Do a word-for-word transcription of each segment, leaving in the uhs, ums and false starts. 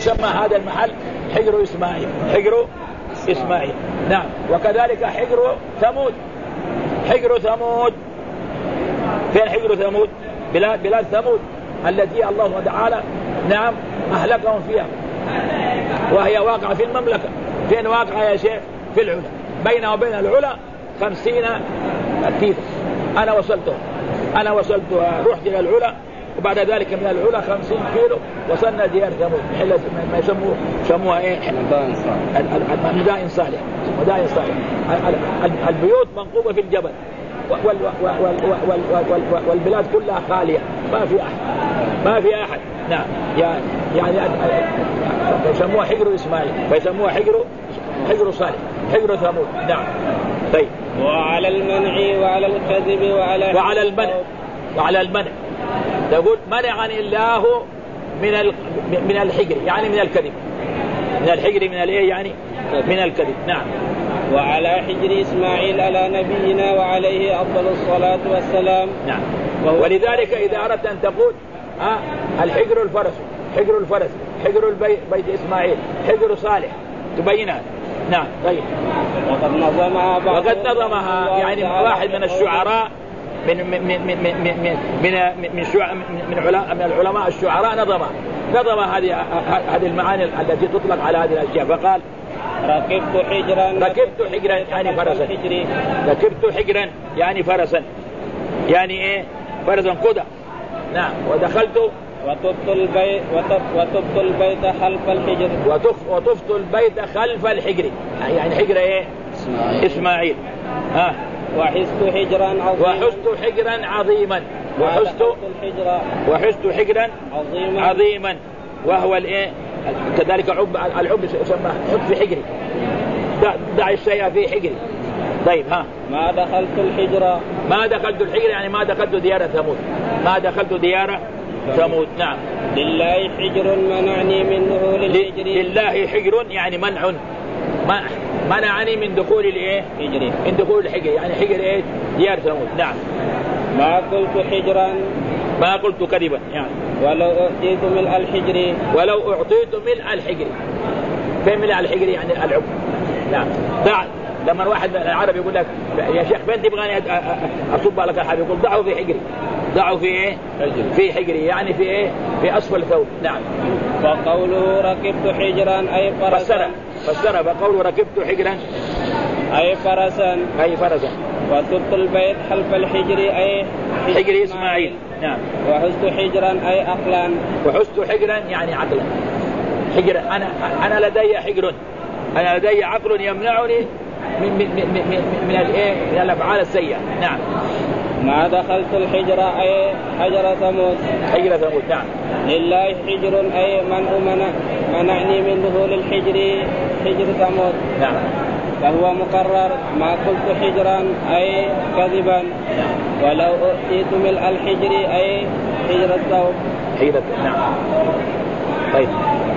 يسمى هذا المحل حجر إسماعيل. حجر إسماعيل نعم. وكذلك حجر ثمود. حجر ثمود فين حجر ثمود؟ بلاد بلاد ثمود التي الله تعالى نعم أهلكهم فيها، وهي واقعة في المملكة. فين واقعة يا شيخ؟ في العلا، بينه وبين العلا خمسين كيلو. أنا وصلته أنا وصلت رحت إلى العلا، وبعد ذلك من العلا خمسين كيلو وصلنا ديار ثمود، محل ما يسموه سموها إيه؟ مدائن صالح. مدائن صالح البيوت منقوبة في الجبل، والبلاد كلها خالية، ما في أحد ما في أحد نعم. يعني يعني يسموها حجر إسماعيل، فيسموها حجر حجر صالح، حجر ثمود نعم. طيب وعلى المنع وعلى الكذب وعلى وعلى المنع وعلى المنع تقول منعني الله من من الحجر، يعني من الكذب. من الحجر من الايه يعني من الكذب نعم. وعلى حجر إسماعيل على نبينا وعليه أفضل الصلاة والسلام نعم. ولذلك إذا أردت أن تقول آه الحجر الفرس، حجر الفرس، حجر البيت بيت إسماعيل، حجر صالح، تبينها نعم. طيب وقد نظمها وقد نظمها يعني واحد من الشعراء من من من من من من من شع من من العلماء الشعراء نظمها نظم هذه هذه المعاني التي تطلق على هذه الأشياء، فقال ركبت حجرا ركبت حجرا يعني فرسا. ركبت حجرا يعني فرسا، يعني ايه؟ فرسا قدى نعم. ودخلت وطفت البيت وطفت البيت خلف الحجر وطف وطفت البيت خلف الحجر، يعني حجر ايه؟ اسماعيل, إسماعيل. ها. وحست حجرا عظيما وحست حجرا عظيما وحست وحست حجرا عظيما عظيما وهو الايه كذلك عب العب يسمى حط في حجري، دع الشيء في حجري. طيب ها. ما دخلت الحجر ما دخلت الحجر يعني ما دخلت ديار ثمود، ما دخلت ديار ثمود نعم. لله حجر منعني من دخول الحجر. لله حجر يعني منع، ما منعني من دخول الايه حجري، من دخول الحجر يعني حجر ايه؟ ديار ثمود نعم. ما قلت حجرا ما قلت كذبا يعني. ولو أعطيت ملء الحجر ولو أعطيت ملء الحجر. فين ملء الحجر؟ يعني العب نعم. بعد لما واحد من العرب يقول لك يا شيخ فين تبغاني أصب لك الحجر، يقول ضعه في حجري. ضعه في ايه؟ في حجري يعني في ايه؟ في أسفل ثوب نعم. فقوله ركبت حجرا أي فرسا. فسر فسر فقوله ركبت حجرا أي فرسا أي فرسا. وطفت البيت خلف الحجر أي حجر إسماعيل نعم. وحست حجرا أي عقلا. وحست حجرا يعني عقلا. حجر أنا أنا لدي حجر، أنا لدي عقل يمنعني من من من من, من الإيه؟ من الأفعال السيئة نعم. ما دخلت الحجر أي حجر ثمود. حجر ثمود نعم. لله حجر أي من منع منعني من دخول الحجر حجر ثمود نعم. فهو مقرر. ما قلت حجرا أي كذبا. ولو أؤتيت ملء الحجر أي حجر الثوب. حجر نعم. طيب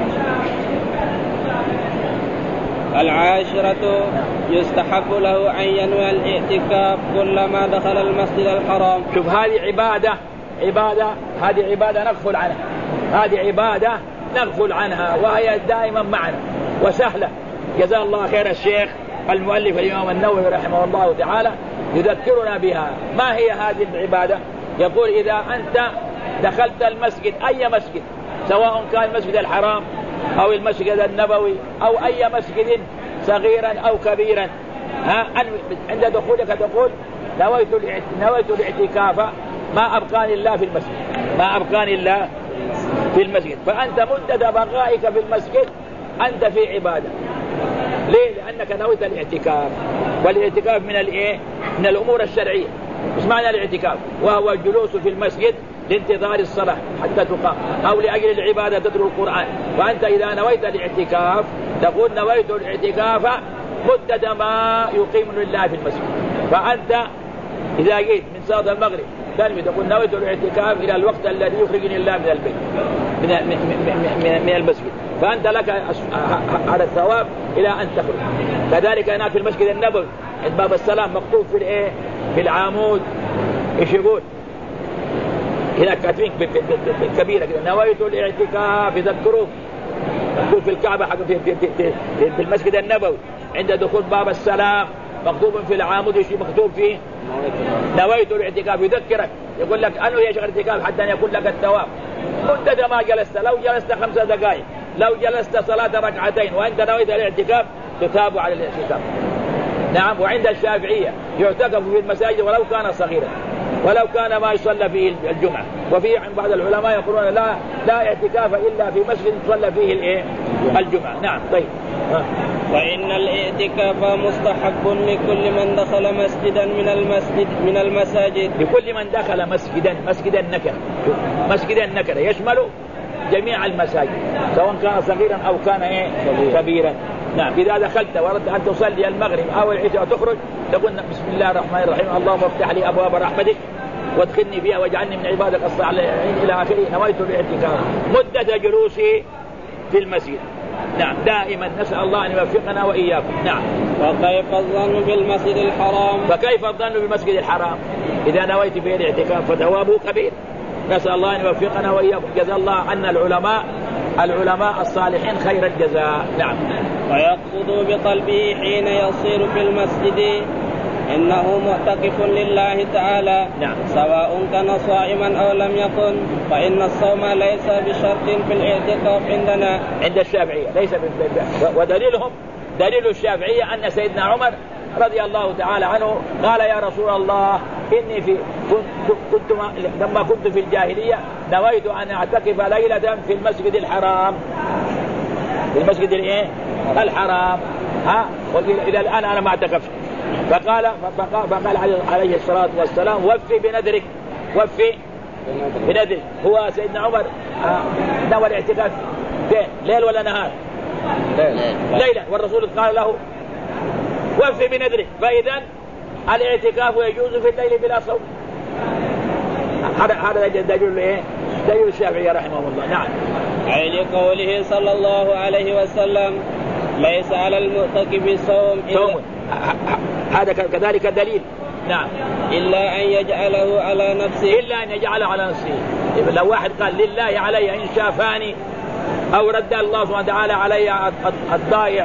العاشرة يستحب له أن ينوي الاعتكاف كلما دخل المسجد الحرام. شوف هذه عبادة عبادة هذه عبادة نغفل عنها، هذه عبادة نغفل عنها وهي دائما معنا وسهلة. جزاه الله خير الشيخ المؤلف الإمام النووي رحمه الله تعالى يذكرنا بها. ما هي هذه العبادة؟ يقول إذا أنت دخلت المسجد أي مسجد سواء كان المسجد الحرام أو المسجد النبوي أو أي مسجد صغيرا أو كبيرا، ها عند دخولك تقول نويت نويت الاعتكاف ما أبقاني الله في المسجد، ما أبقاني الله في المسجد. فأنت مدة بقائك في المسجد أنت في عبادة. ليه؟ لأنك نويت الاعتكاف، والاعتكاف من الإيه؟ من الأمور الشرعية. مش معنى الاعتكاف؟ وهو الجلوس في المسجد لانتظار الصلاة حتى تقام أو لأجل العبادة تتلو القرآن. فأنت إذا نويت الاعتكاف تقول نويت الاعتكاف مدة ما يقيم لله في المسجد. فأنت إذا جيت من صلاة المغرب تنوي تقول نويت الاعتكاف إلى الوقت الذي يخرجني الله من البيت من من من المسجد، فأنت لك هذا الثواب إلى أن تخرج. كذلك هناك في المسجد النبوي عند باب السلام مكتوب في الإيه؟ في العامود إيش يقول؟ هنا كاتبين بالكبيرة كده نويت الاعتكاف. يذكروك مكتوب في الكعبة حق في, في, في, في, في المسجد النبوي عند دخول باب السلام مكتوب في العامود شيء مكتوب فيه نويت الاعتكاف. يذكرك يقول لك أنه يشغل الاعتكاف حتى أن يكون لك الثواب مدة ما جلست. لو جلست خمس دقائق لو جلست صلاة ركعتين وأنت نويت الاعتكاف تثاب على الاعتكاف. نعم. وعند الشافعية يعتكف في المساجد ولو كان صغيرا ولو كان ما يصلى فيه الجمعة. وفي عند بعض العلماء يقولون لا لا اعتكاف إلا في مسجد يصلى فيه الايه الجمعة. نعم. طيب. وإن الاعتكاف مستحب لكل من دخل مسجدا من المسجد من المساجد لكل من دخل مسجدا مسجد النكرة مسجد النكرة يشمل جميع المساجد سواء كان صغيرا أو كان إيه كبيرا. نعم. إذا دخلت وردت أن تصلي المغرب أو العشاء وتخرج تقول بسم الله الرحمن الرحيم اللهم افتح لي أبواب رحمتك وادخلني فيها واجعلني من عبادك الصالحين إلى آخره. نويت الاعتكاف مدة جلوسي في المسجد. نعم. دائما نسأل الله أن يوفقنا وإياكم. نعم. وكيف الظن بالمسجد الحرام؟ فكيف الظن بالمسجد الحرام إذا نويت فيه الاعتكاف فثوابه كبير. نسأل الله أن يوفقنا وإياكم. جزا الله عنا العلماء العلماء الصالحين خير الجزاء. نعم. ويقصد بقلبه حين يصير في المسجد إنه معتكف لله تعالى. نعم. سواء كان صائما أو لم يكن فإن الصوم ليس بشرط في الاعتكاف عندنا عند الشافعية ليس ب... ودليلهم دليل الشافعية أن سيدنا عمر رضي الله تعالى عنه قال يا رسول الله إني في كنت, كنت لما كنت في الجاهلية نويت أن أعتكف ليلة في المسجد الحرام في المسجد الإيه الحرام ها وإلى الآن أنا ما اعتكفت. فقال فقال, فقال عليه الصلاة والسلام وفي بنذرك وفي بنذرك. هو سيدنا عمر نوى الاعتكاف ليل ولا نهار؟ ليلة. والرسول قال له وفي بنذرك. فإذا الاعتكاف يجوز في الليل بلا صوم. هذا هذا دليل ايه دليل الشافعي رحمه الله. نعم. أي لقوله صلى الله عليه وسلم ليس على المعتكف صوم صوم. هذا كذلك دليل. نعم. إلا أن يجعله على نفسه إلا أن يجعله على نفسه. لو واحد قال لله علي إن شافاني أو رد الله سبحانه وتعالى علي الضائع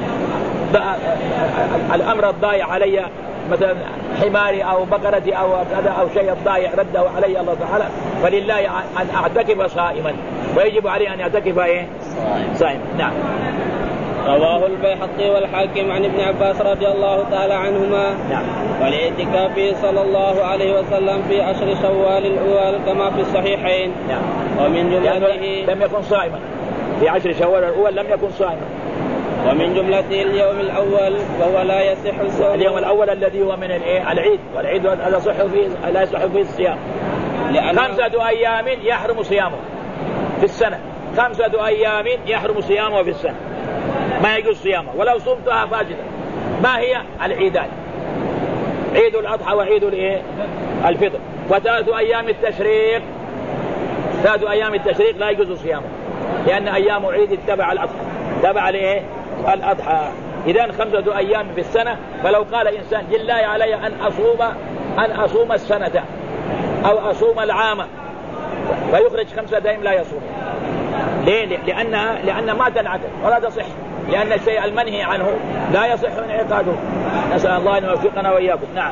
الأمر الضائع علي مثلا حماري أو بقرتي أو كذا أو شيء الضائع رده علي الله تعالى فلله أن أعتكف صائما ويجب عليه أن يعتكف إيه صائما. نعم. رواه البيهقي والحاكم عن ابن عباس رضي الله تعالى عنهما. نعم. والاعتكاف صلى الله عليه وسلم في عشر شوال الأول كما في الصحيحين. نعم. ومن جملته يعني لم يكن صائما في عشر شوال الأول لم يكن صائما. ومن جملته اليوم الأول وهو لا يصح الصوم. اليوم الأول الذي هو من الايه العيد والعيد لا يصح فيه لا يصح فيه الصيام. خمسة أيام يحرم صيامه في السنة. خمسة أيام يحرم صيامه في السنة ما يجوز صيامه ولو صمتها فاسدة. ما هي العيدان؟ عيد الأضحى وعيد الايه الفطر. وثلاث أيام التشريق ثلاث أيام التشريق لا يجوز صيامه لأن أيام عيد تبع الأضحى تبع الايه الأضحى. إذن خمسة أيام في السنة. فلو قال إنسان لله علي أن أصوم أن أصوم السنة أو أصوم العام فيخرج خمسة أيام لا يصوم. ليه؟ لأنها لأن ما تنعقد ولا تصح لأن الشيء المنهي عنه لا يصح انعقاده. نسأل الله أن يوفقنا وإياكم. نعم.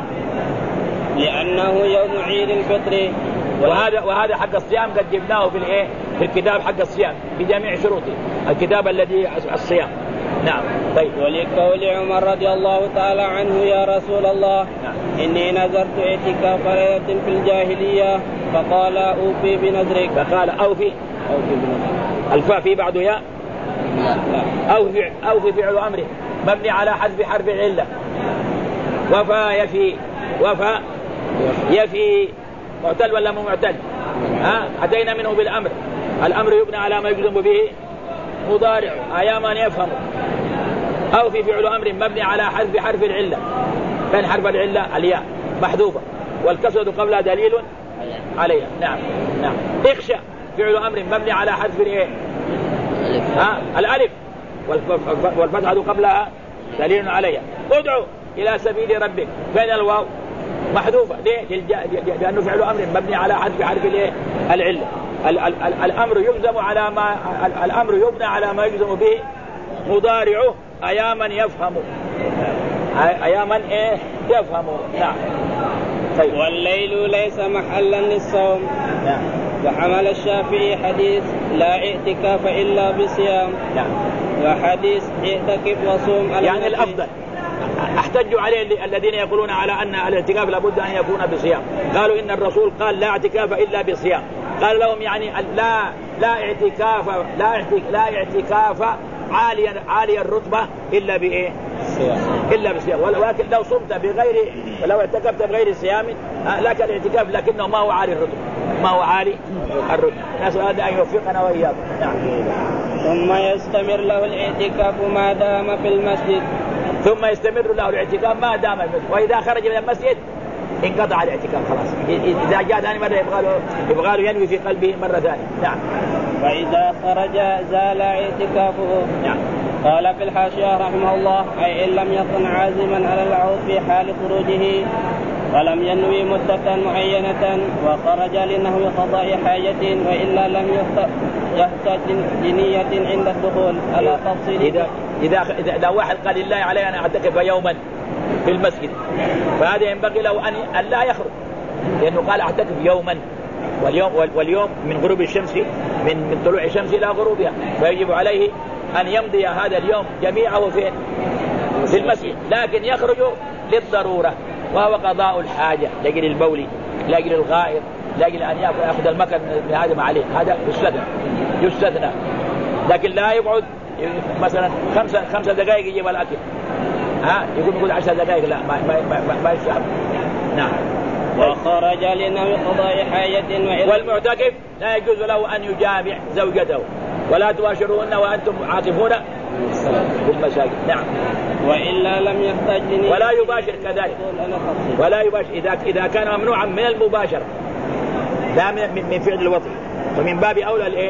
لأنه يوم عيد الفطر. وهذا وهذا حق الصيام قد جبناه في الايه في الكتاب حق الصيام بجميع شروطه الكتاب الذي الصيام. نعم. طيب. ولقول عمر رضي الله تعالى عنه يا رسول الله نعم. إني نذرت اعتكاف ليلة في الجاهلية فقال أوفي بنذرك. فقال أوفي أوفي بنذرك. الفاء في بعده يا أوفي أوفي فعل أمره مبني على حذف حرف العلة. وفا يفي وفا يفي معتل ولا مو معتل؟ ها أتينا منه بالأمر. الأمر يبنى على ما يجزم به مضارع أيام أن يفهم. أو في فعل أمر مبني على حذف حرف العلة. كان حرف العلة الياء محذوفة والكسرة قبلها دليل عليها. نعم. نعم. اخشى فعل أمر مبني على حذف الايه ها الألف والفتحة قبلها دليل عليها. ادعو إلى سبيل ربك فين الواو محذوفة ليه؟ لأنه فعل أمر مبني على حذف حرف الايه العلة. الأمر يجزم على ما الأمر يبنى على ما يجزم به مضارعه أياما يفهم أياما إيه يفهم. نعم. طيب. والليل ليس محلا للصوم. نعم. وحمل الشافعي حديث لا اعتكاف إلا بصيام. نعم. وحديث اعتكف وصوم. يعني الأفضل احتجوا عليه الذين يقولون على أن الاعتكاف لابد أن يكون بصيام. قالوا إن الرسول قال لا اعتكاف إلا بصيام. قال لهم يعني لا لا اعتكاف لا اعتكاف, لا اعتكاف عاليا عالي الرتبة إلا بإيه؟ إلا بصيام. ولكن لو صمت بغير ولو اعتكفت بغير صيام لك الاعتكاف لكنه ما هو عالي الرتبة ما هو عالي الرتبة. نسأل الله أن يوفقنا وإياكم. نعم. ثم يستمر له الاعتكاف ما دام في المسجد. ثم يستمر له الاعتكاف ما دام في المسجد. وإذا خرج من المسجد انقطع الاعتكاف خلاص. إذا جاء ثاني مرة يبغى له يبغى له ينوي في قلبه مرة ثانية. نعم. وإذا خرج زال اعتكافه. نعم. قال في الحاشية رحمه الله أي إن لم يكن عازما على العود في حال خروجه ولم ينوي مدة معينة وخرج لنحو قضاء حاجة وإلا لم يحتاج لنية عند الدخول على تفصيل. إذا إذا إذا لو واحد قال لله علي أنا أعتكف يوما في المسجد فهذا ينبغي له أن لا يخرج لأنه قال أعتكف يوما واليوم واليوم من غروب الشمس من من طلوع الشمس إلى غروبها فيجب عليه أن يمضي هذا اليوم جميعه في في المسجد لكن يخرج للضرورة وهو قضاء الحاجة لأجل البول لأجل الغائط لأجل أن يأخذ المكر من هذا ما عليه هذا يستثنى يستثنى لكن لا يقعد مثلا خمسة خمسة دقائق يجيب الأكل ها يقول يقول عشر دقائق لا ما ما ما, ما يستحب. نعم. وخرج لنحو قضاء حاجة والمعتكف لا يجوز له أن يجامع زوجته ولا تباشرون وأنتم عاكفون في المساجد. نعم. وإلا لم يحتاج لنية ولا يباشر كذلك ولا يباشر إذا إذا كان ممنوعا من المباشرة لا من من فعل الوطي ومن باب أولى الإيه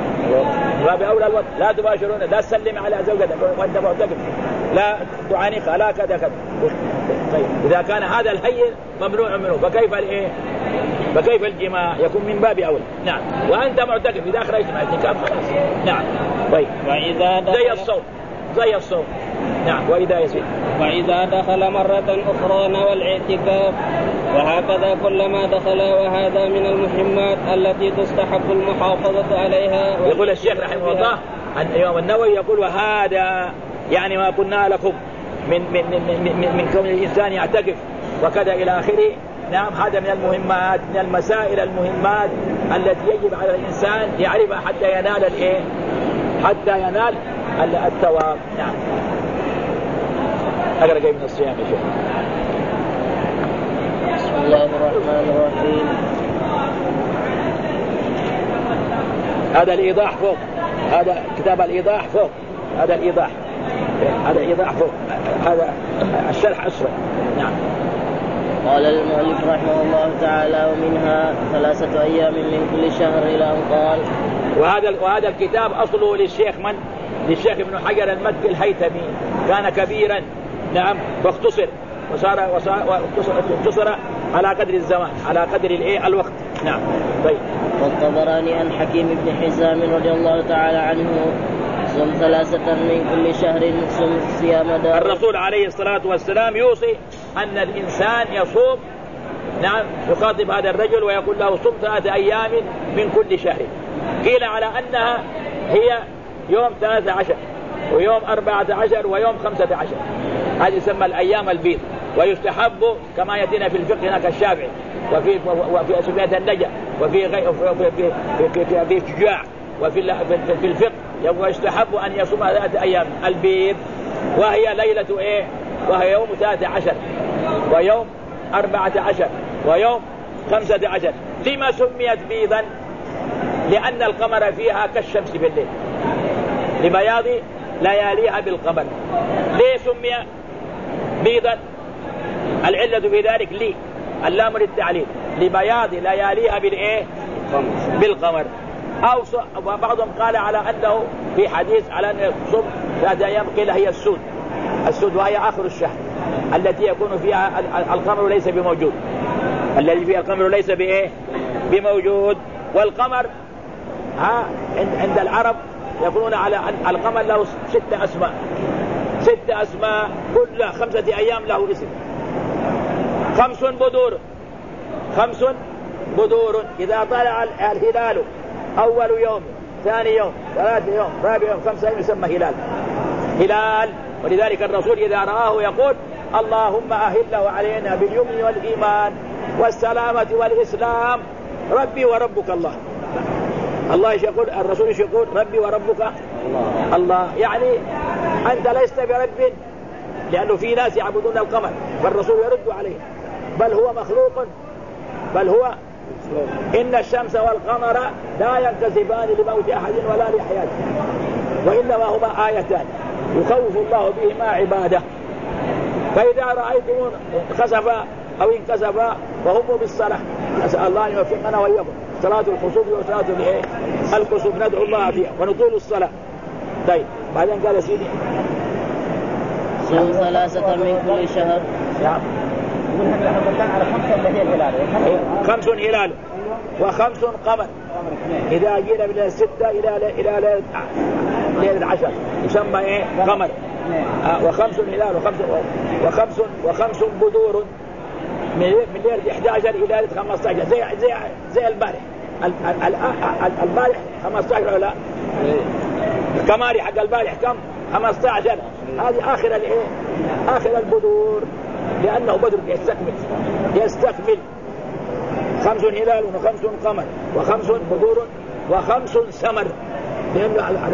من باب أولى الوطي لا تباشرون لا تسلم على زوجتك وأنت معتكف لا تعانقها لا كذا كذا. طيب إذا كان هذا الهين ممنوع منه فكيف الإيه فكيف الجماع يكون من باب أولى. نعم. وأنت معتكف إذا خرجت من الاعتكاف خلاص. نعم. طيب وإذا زي الصوم زي الصوم. نعم. وإذا يزيد وإذا دخل مرة أخرى نوى الاعتكاف وهكذا كلما دخل وهذا من المهمات التي تستحب المحافظة عليها. يقول الشيخ رحمه الله أن يوم النووي يقول وهذا يعني ما قلنا لكم من من من من, من كون الإنسان يعتكف وكذا إلى آخره. نعم. هذا من المهمات من المسائل المهمات التي يجب على الإنسان يعرفها حتى ينال الإيه حتى ينال الثواب. نعم. أقرأ من الصيام يا شيخ. بسم الله الرحمن الرحيم. هذا الإيضاح فوق هذا كتاب الإيضاح فوق هذا الإيضاح هذا الإيضاح فوق هذا الشرح أسفل. نعم. قال المؤلف رحمه الله تعالى ومنها ثلاثة أيام من كل شهر إلى أن قال. وهذا وهذا الكتاب أصله للشيخ من للشيخ ابن حجر المكي الهيثمي كان كبيرا. نعم. واختصر وصار وصار واختصر على قدر الزمان على قدر الايه الوقت. نعم. طيب. والطبراني عن حكيم بن حزام رضي الله تعالى عنه صم ثلاثة من كل شهر صم صيام دار. الرسول عليه الصلاة والسلام يوصي أن الإنسان يصوم. نعم. يخاطب هذا الرجل ويقول له صم ثلاثة أيام من كل شهر. قيل على أنها هي يوم ثلاثة عشر ويوم أربعة عشر ويوم خمسة عشر. هذه يسمى الأيام البيض. ويستحب كما يأتينا في الفقه هناك الشافعي وفي وفي سفيان النجا وفي غي وفي في في في في شجاع وفي في الفقه يستحب أن يصوم ثلاثة أيام البيض وهي ليلة إيه وهي يوم ثلاثة عشر ويوم أربعة عشر ويوم خمسة عشر. لما سميت بيضا؟ لأن القمر فيها كالشمس بالليل لبياض لياليها بالقمر. ليه سمي بيضا؟ العلة في ذلك لي اللام للتعليل لبياض لياليها بالإيه بالقمر. أو بعضهم قال على أنه في حديث على أن الصبح ثلاثة أيام قيل هي السود السود وهي آخر الشهر التي يكون فيها القمر ليس بموجود الذي فيها القمر ليس بإيه بموجود. والقمر ها عند العرب يقولون على القمر له ستة أسماء، ستة أسماء كل خمسة أيام له اسم. خمس بدور، خمس بدور إذا طلع الهلال أول يوم، ثاني يوم، ثالث يوم، رابع يوم، خمسة يوم يسمى هلال، هلال. ولذلك الرسول إذا رآه يقول اللهم أهله علينا باليمن والإيمان والسلامة والإسلام ربي وربك الله. الله يقول، الرسول يقول ربي وربك الله, الله. يعني أنت لست برب، لأنه في ناس يعبدون القمر، فالرسول يرد عليه بل هو مخلوق، بل هو إن الشمس والقمر لا ينكسفان لموت أحد ولا لحياته، وإنما هما آيتان يخوف الله بهما عباده. فإذا رأيتم خسفا أو انكسفا وهم بالصلاة، أسأل الله أن يوفقنا وإياكم صلاة الخسوف وصلاة الكسوف، ندعو الله فيها ونطول الصلاة. طيب بعدين قال سيدي صوم ثلاثة من كل شهر. نعم. خمس هلال وخمس قمر، إذا جينا من الستة إلى إلى ليلة العشر يسمى إيه قمر. آه وخمس هلال وخمس وخمس وخمس بدور من من ليلة إحدى عشر إلى ليلة خمسة عشر، زي زي زي البارح. البارح خمسة عشر ولا الكماري حق البارح كم؟ خمسة عشر. هذه آخر الإيه؟ آخر البدور، لأنه بدر يستكمل يستكمل خمس هلال وخمس قمر وخمس بدور وخمس سمر، لأن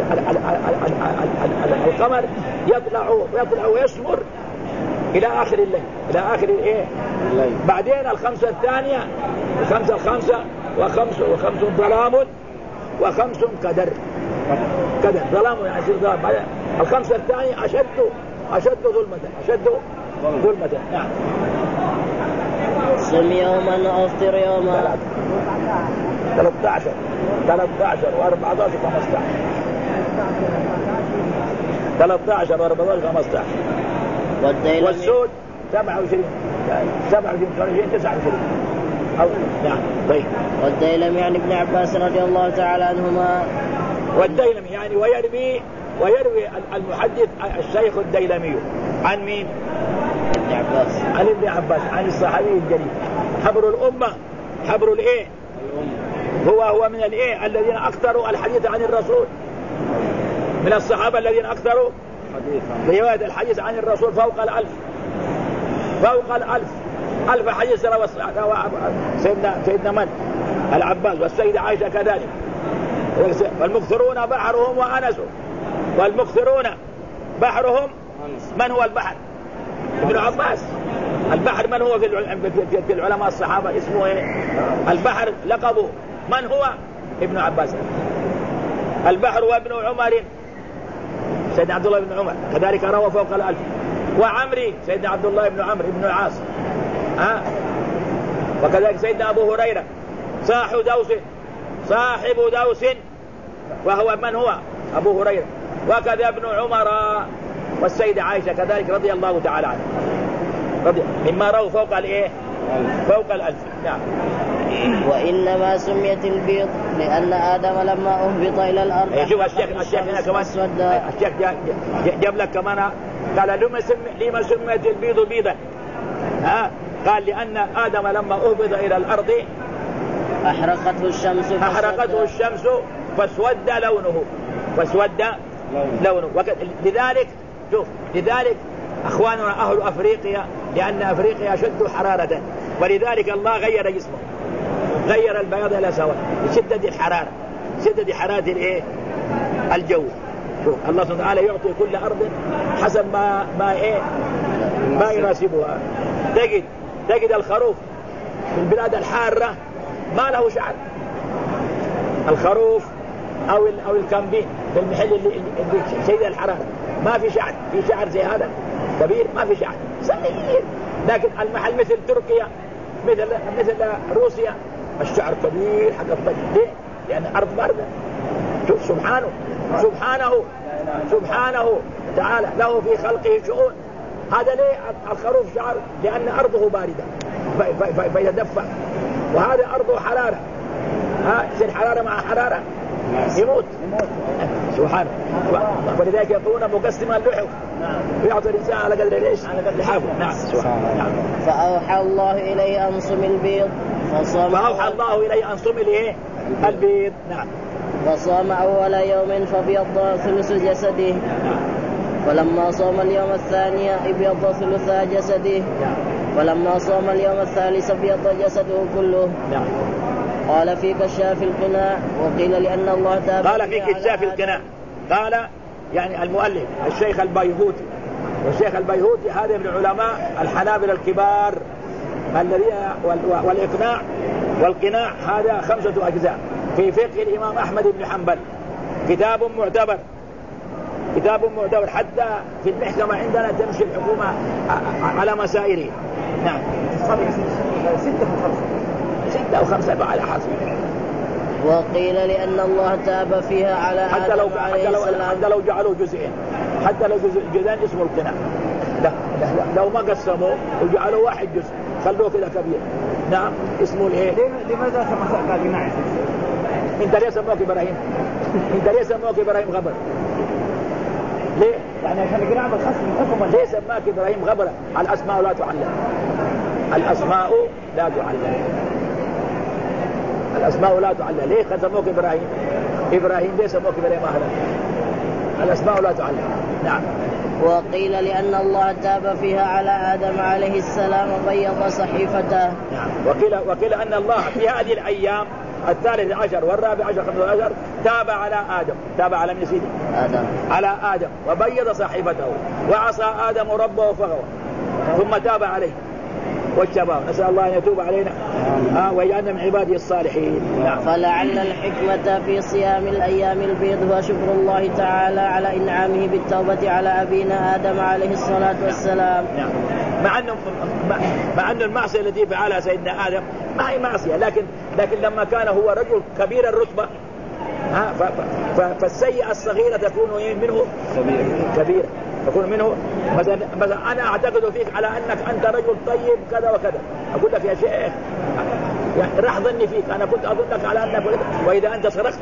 القمر يطلع يطلع ويسمر إلى آخر الليل، إلى آخر الإيه؟ بعدين الخمسة الثانية الخمسة الخمسة وخمس وخمس ظلام وخمس قدر، قدر ظلام يعني ظلام. الخمسة الثانية أشد أشد ظلمة، أشد ظلمة. نعم. صم يوما وأفطر يوما. ثلاثة عشر ثلاثة عشر وأربعة عشر وخمسة عشر ثلاثة عشر وأربعة عشر وخمسة عشر. والسود سبعة وعشرين سبعة وعشرين وعشرين تسعة وعشرين. أو نعم. طيب. والديلم يعني ابن عباس رضي الله تعالى عنهما. والديلم يعني ويروي ويروي المحدث الشيخ الديلمي عن مين؟ ابن عباس. عن ابن عباس عن الصحابي الجليل حبر الأمة، حبر الإيه؟ هو هو من الإيه الذين أكثروا الحديث عن الرسول، من الصحابة الذين أكثروا رواية الحديث عن الرسول فوق الألف، فوق الألف ألف حديث روى سيدنا سيدنا من؟ العباس، والسيدة عائشة كذلك. والمكثرون بحرهم وأنسوا، والمكثرون بحرهم من هو البحر؟ ابن عباس. البحر من هو في العلماء الصحابة اسمه ايه؟ البحر لقبه من هو؟ ابن عباس. البحر وابن عمر سيدنا عبد الله بن عمر كذلك روى فوق الألف. وعمري سيدنا عبد الله بن عمرو بن العاص، ها. وكذلك سيدنا أبو هريرة صاحب دوس، صاحب دوس وهو من هو؟ أبو هريرة. وكذا ابن عمر والسيدة عائشة كذلك رضي الله تعالى عنها، رضي مما رووا فوق الايه؟ فوق الألف. نعم. وإنما سميت البيض لأن آدم لما أهبط إلى الأرض. شوف الشيخ الشيخ هنا كمان الشيخ جاب لك كمان قال لما سمي لما سميت البيض بيضا، ها؟ قال لأن آدم لما أهبط إلى الأرض أحرقته الشمس أحرقته الشمس فاسود لونه فاسود لونه. لذلك شوف لذلك أخواننا أهل أفريقيا، لأن أفريقيا شد حرارة، ولذلك الله غير جسمه، غير البياض إلى سواد لشدة الحرارة، شدة حرارة الإيه؟ الجو. شوف الله سبحانه وتعالى يعطي كل أرض حسب ما ما إيه ما يناسبها. تجد تجد الخروف في البلاد الحارة ما له شعر، الخروف أو أو الكامبين في المحل اللي, اللي شديد الحرارة ما في شعر، في شعر زي هذا كبير ما في شعر صغير. لكن المحل مثل تركيا مثل مثل روسيا الشعر كبير حق الطجل. ليه؟ لأن أرض باردة. شوف سبحانه سبحانه سبحانه تعالى له في خلقه شؤون. هذا ليه الخروف شعر؟ لأن أرضه باردة فيتدفع، وهذا أرضه حرارة، ها تصير حرارة مع حرارة يموت سبحانه. ولذلك يقولون مقسما اللحف ويعطي الإنسان على قدر ليش لحافه. نعم سبحانه. فأوحى الله إليه أن صم البيض فصام. فأوحى الله إليه أن صم الإيه البيض. نعم. فصام أول يوم فبيض ثلث جسده. فلما صام اليوم الثاني ابيض ثلث جسده. ولما صام اليوم الثالث ابيض جسده كله. قال في كشاف القناع. وقيل لأن الله تاب. قال في كشاف القناع قال يعني المؤلف الشيخ البيهوتي. والشيخ البيهوتي هذا من علماء الحنابلة الكبار الذين والإقناع والقناع هذا خمسة أجزاء في فقه الإمام أحمد بن حنبل. كتاب معتبر كتاب معتبر حتى في المحكمة عندنا تمشي الحكومة على مسائله. نعم. ستة وخمسة ستة وخمسة على حسب. وقيل لأن الله تاب فيها على حتى لو حتى لو حتى لو جعلوا جزئين حتى لو جزئين اسمه القناع. لا لو ما قسموا وجعلوا واحد جزء خلوه كذا كبير. نعم اسمه الايه؟ لماذا سموه قناع؟ انت ليه سموك ابراهيم؟ انت ليه سموك ابراهيم غبر؟ ليه؟ يعني عشان القناع بالخصم حكم. ليه سماك ابراهيم غبر؟ الاسماء لا تعلم. الاسماء لا تعلم. الاسماء لا تعلم. ليه سموك ابراهيم؟ ابراهيم ليه سموك ابراهيم اهلا؟ الاسماء لا تعلم. نعم. وقيل لأن الله تاب فيها على آدم عليه السلام وبيض صحيفته. نعم. وقيل وقيل أن الله في هذه الأيام الثالث عشر والرابع عشر خمسة عشر تاب على آدم. تاب على من سيدي؟ آدم. على آدم وبيض صحيفته وعصى آدم ربه فغوى ثم تاب عليه والشباب. نسأل الله أن يتوب علينا آه ويجعلنا من عباده الصالحين. نعم. فلعل الحكمة في صيام الأيام البيض هو شكر الله تعالى على إنعامه بالتوبة على أبينا آدم عليه الصلاة والسلام. نعم. مع أنه مع أن المعصية التي فعلها سيدنا آدم ما هي معصية لكن لكن لما كان هو رجل كبير الرتبة ها فالسيئة الصغيرة تكون منه كبيرة تكون منه. مثلا مثلا أنا أعتقد فيك على أنك أنت رجل طيب كذا وكذا أقول لك يا شيخ يعني راح ظني فيك أنا كنت أظنك على أنك وإذا أنت سرقت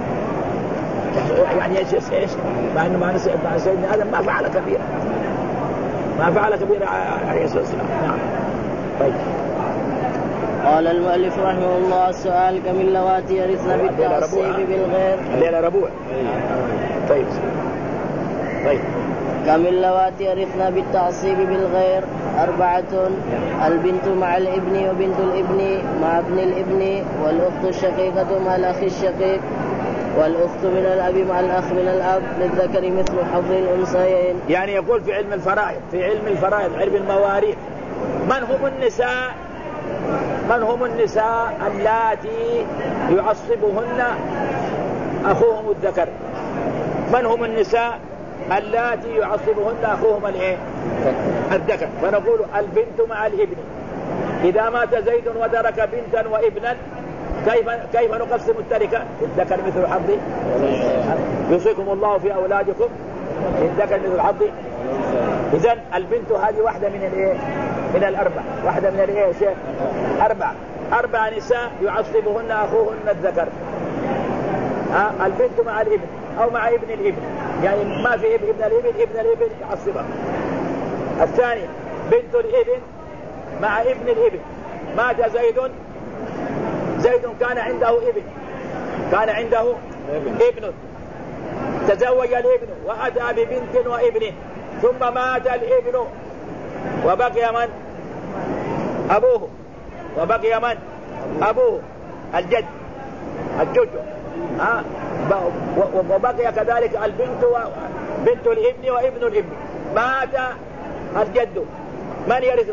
يعني ايش ايش مع انه مع سيدنا آدم ما فعل كبيرة ما فعل كبيرة عليه الصلاة والسلام. نعم. طيب. قال المؤلف رحمه الله السؤال كم اللواتي يرثن بالتعصيب بالغير. الليلة ربوع. طيب طيب. كم اللواتي يرثن بالتعصيب بالغير؟ أربعة. البنت مع الابن وبنت الابن مع ابن الابن والأخت الشقيقة مع الأخ الشقيق والأخت من الأب مع الأخ من الأب للذكر مثل حظ الأنثيين. يعني يقول في علم الفرائض في علم الفرائض علم المواريث من هم النساء من هم النساء اللاتي يعصبهن أخوهم الذكر. من هم النساء اللاتي يعصبهن أخوهم الايه الذكر. فنقول البنت مع الابن. إذا مات زيد وترك بنتا وابنا كيف كيف نقسم التركة؟ الذكر مثل حظ. يوصيكم الله في أولادكم الذكر مثل حظ. إذن البنت هذه واحدة من الايه من الأربع واحدة من الايه شيء أربع أربع نساء يعصبهن أخوهن الذكر. ها البنت مع الابن أو مع ابن الابن يعني ما في ابن الابن ابن الابن يعصبها. الثاني بنت الابن مع ابن الابن. مات زيد زيد كان عنده ابن كان عنده ابن تزوج الابن وأتى ببنت وابن ثم مات الابن وبقي من أبوه وبقي من أبوه الجد الجد ها وبقي كذلك البنت وبنت الابن وابن الابن. مات الجد من يرثه؟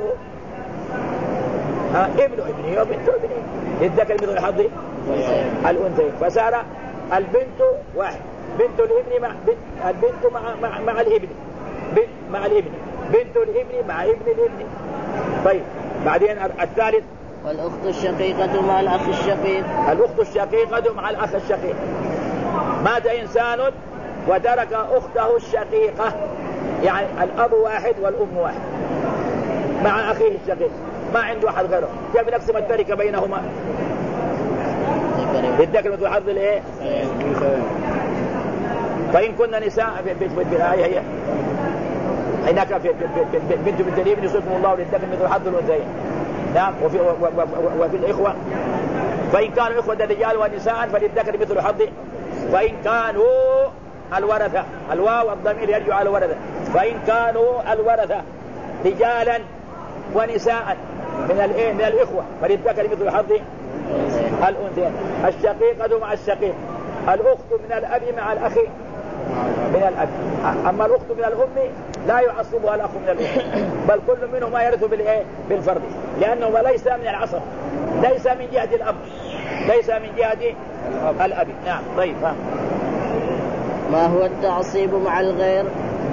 ها ابن ابنه وبنت ابنه للذكر مثل حظ الأنثيين. فصار البنت واحد بنت الابن مع بنت البنت مع مع, مع الابن بنت مع الابن بنت الابن مع ابن الابن. طيب بعدين الثالث والأخت الشقيقة مع الأخ الشقيق. الأخت الشقيقة مع الأخ الشقيق. مات إنسان وترك أخته الشقيقة يعني الأب واحد والأم واحد مع أخيه الشقيق ما عنده أحد غيره كيف نقسم التركة بينهما؟ للذكر مثل حظ الايه؟ فإن كنا نساء في الآية هي هناك في بنت بنت الابن يوصفهم الله للذكر مثل حظ الأنثيين. نعم. وفي وفي الإخوة فإن كانوا إخوة رجال ونساء فللذكر مثل حظ. فإن كانوا الورثة الواو والضمير يرجع على الورثة. فإن كانوا الورثة رجالا ونساء من الايه من الإخوة فللذكر مثل حظ الأنثيين. الشقيقة مع الشقيق، الأخت من الأب مع الأخ من الأب. أما الأخت من الأم لا يعصبها الأخ من الأم، بل كل منهما يرث بالإيه بالفرد، لأنه ليس من العصب، ليس من جهة الأب، ليس من جهة الأب. نعم. طيب. ها. ما هو التعصيب مع الغير؟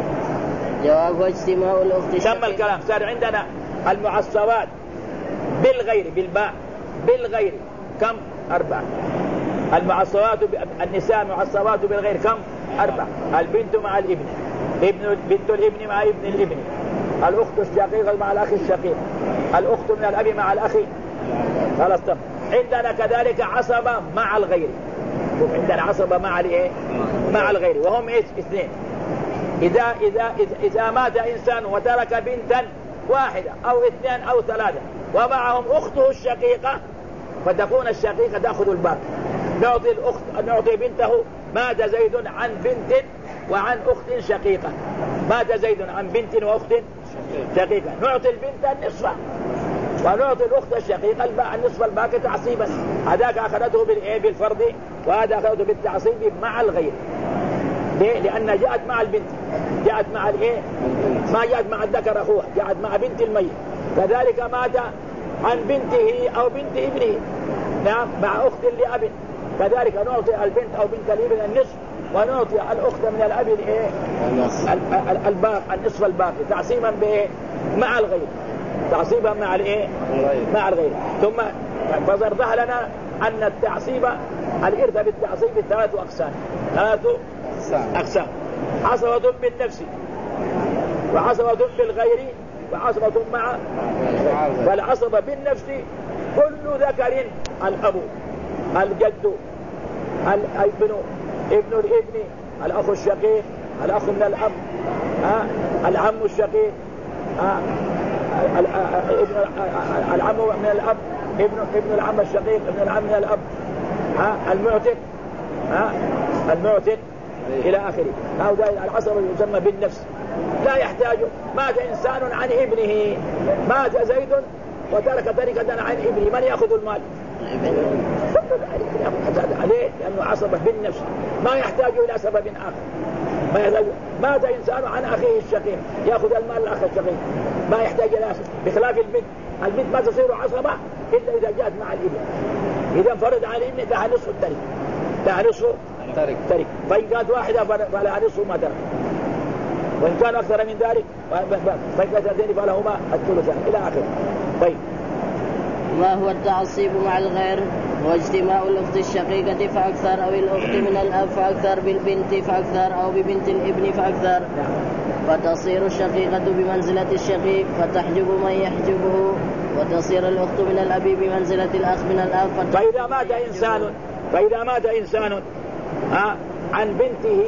جواب اجتماع الأخت. تم الكلام. صار عندنا المعصبات بالغير بالباء بالغير كم؟ أربعة. المعصبات النساء معصبات بالغير كم؟ أربعة. البنت مع الابن، ابن بنت الابن مع ابن الابن، الأخت الشقيقة مع الأخ الشقيق، الأخت من الأب مع الأخ. خلاص. طب عندنا كذلك عصبة مع الغير. عندنا عصبة مع الايه؟ مع الغير، وهم ايش؟ اثنين. إذا إذا إذا مات إنسان وترك بنتا واحدة أو اثنين أو ثلاثة ومعهم أخته الشقيقة فتكون الشقيقة تأخذ الباقي. نعطي الأخت نعطي بنته. مات زيد عن بنت وعن أخت شقيقة. مات زيد عن بنت وأخت شقيقة، نعطي البنت النصف ونعطي الأخت الشقيقة النصف الباقي تعصيبا. هذاك أخذته بالإيه بالفرض، وهذا أخذته بالتعصيب مع الغير. ليه؟ لأن جاءت مع البنت، جاءت مع الإيه؟ ما جاءت مع الذكر أخوها، جاءت مع بنت الميت. كذلك مات عن بنته أو بنت ابنه، نعم، مع أخت لأب، كذلك نعطي البنت أو بنت الابن النصف ونعطي الأخت من الأب الإيه؟ الباقي النصف الباقي تعصيبا بإيه؟ مع الغير، تعصيبا مع الإيه؟ مع الغير. ثم فزرها لنا أن التعصيب الإرث بالتعصيب ثلاث أقسام، ثلاث أقسام: عصبة بالنفس، وعصبة بالغير، وعصبة مع. فالعصبة بالنفس كل ذكر: الأب، الجد، الابن، ابن الابن، الأخ الشقيق، الأخ من الأب، ها، العم الشقيق، ها، العم من الأب، ابن ابن العم الشقيق، ابن العم من الأب، ها، المعتق، ها، المعتق إلى آخره. هذا العصبة يسمى بالنفس. لا يحتاج. مات إنسان عن ابنه، مات زيد وترك تركة عن ابنه، من يأخذ المال؟ عليه، لأنه عصبة بالنفس، ما يحتاج إلى سبب آخر. ما يحتاج. مات إنسان عن أخيه الشقيق، يأخذ المال الأخ الشقيق، ما يحتاج إلى سبب. بخلاف البنت، البنت ما تصير عصبة إلا إذا جاءت مع الابن. إذا فرض على الابن لها نصف الترك، لها نصف ترك. ترك. فإن كانت واحدة فلها نصف ما ترك، وإن كان أكثر من ذلك فإن كانت اثنين فلهما الثلثان إلى آخره. طيب. ما هو التعصيب مع الغير؟ واجتماع الأخت الشقيقة فأكثر، أو الأخت من الأب فأكثر، بالبنت فأكثر، أو ببنت الابن فأكثر. نعم. فتصير الشقيقة بمنزلة الشقيق فتحجب من يحجبه، وتصير الأخت من الأب بمنزلة الأخ من الأب. فإذا مات إنسان فإذا مات إنسان ها عن بنته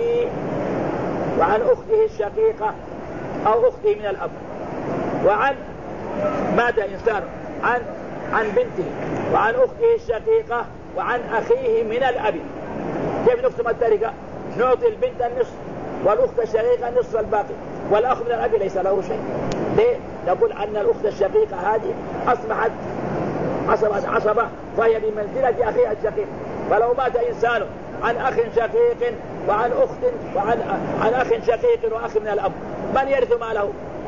وعن أخته الشقيقة أو أخته من الأب، وعن مات إنسان عن عن بنته وعن أخته الشقيقة وعن أخيه من الأب، كيف نقسم التركة؟ نعطي البنت النصف والأخت الشقيقة النصف الباقي، والأخ من الأب ليس له شيء. ليه؟ نقول أن الأخت الشقيقة هذه أصبحت عصبة عصبة فهي بمنزلة أخيها الشقيق. فلو مات إنسان عن أخ شقيق وعن أخت وعن عن أخ شقيق وأخ من الأب، من يرث ماله؟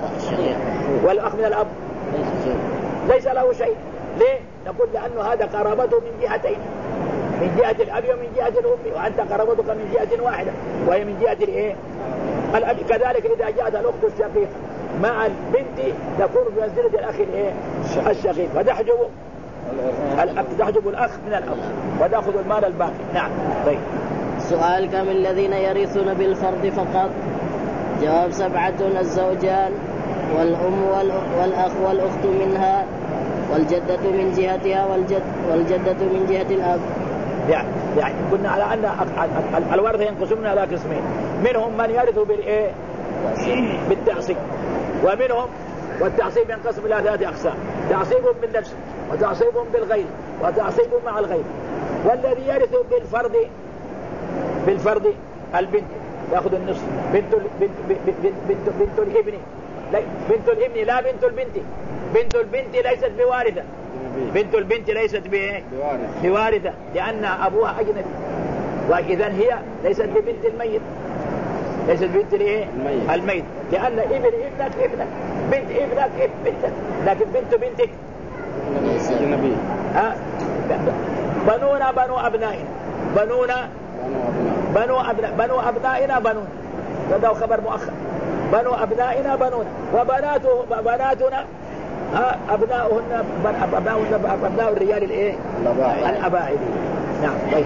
والأخ من الأب ليس له شيء. ليه؟ نقول لأنه هذا قرابته من جهتين، من جهة الأب ومن جهة الأم، وأنت قرابتك من جهة واحدة وهي من جهة الإيه؟ الأب. كذلك إذا جاءت الأخت الشقيقة مع البنت تكون بمنزلة الأخ الإيه؟ الشقيق، فتحجب الأب، تحجب الأخ من الأب وتأخذ المال الباقي. نعم. طيب. سؤال: كم الذين يرثون بالفرض فقط؟ جواب: سبعة: الزوجان والأم والأخ والأخت منها، والجدة من جهتها، والجد والجدة من جهة الأب، يعني, يعني قلنا على أن الورثة ينقسمون على قسمين، منهم من يرث بالإيه بالتعصيب، ومنهم والتعصيب ينقسم إلى ثلاثة أقسام: تعصيب بالنفس، وتعصيب بالغير، وتعصيب مع الغير. والذي يرث بالفرض بالفرض البنت تأخذ النصف، بنت بنت بنت, بنت, بنت الابن بنت الابن لا بنت البنت، بنت البنت ليست بوارثة، بنت البنت ليست بوارثة لأن أبوها أجنبي، وإذن هي ليست ببنت الميت، ليست بنت الايه الميت، لأن ابن ابنك ابنك، بنت ابنك بنتك، لكن بنت بنتك أجنبي. ها بنونا بنو أبنائنا، بنونا بنو أبناء بنو أبنائنا بنون، هذا خبر مؤخر، بنو أبنائنا بنون، وبناته بناتنا ها أبناؤهن أبناؤهن أبناء الرجال الإيه الأباعد. نعم. طيب.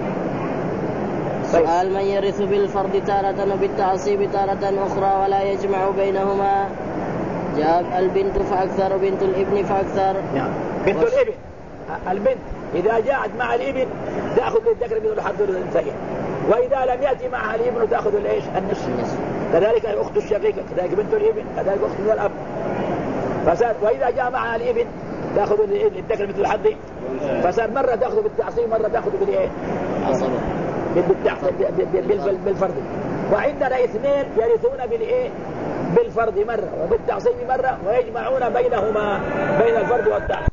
سؤال: من يرث بالفرض تارة وبالتعصيب تارة أخرى ولا يجمع بينهما؟ جاب: البنت فأكثر، بنت الابن فأكثر. نعم. بنت وش... الابن البنت إذا جاءت مع الابن تأخذ للذكر مثل حظ الأنثيين، وإذا لم يأتي معها الابن تأخذ الإيش النصف. كذلك الأخت الشقيقة، كذلك بنت الابن، كذلك أخت من الأب. فصار وإذا جاء معها الابن تأخذ للذكر مثل حظ، فصار مرة تأخذ بالتعصيب مرة تأخذ بالإيه بالفرض. وعندنا اثنين يرثون بالإيه بالفرض مرة وبالتعصيب مرة، ويجمعون بينهما بين الفرض والتعصيب.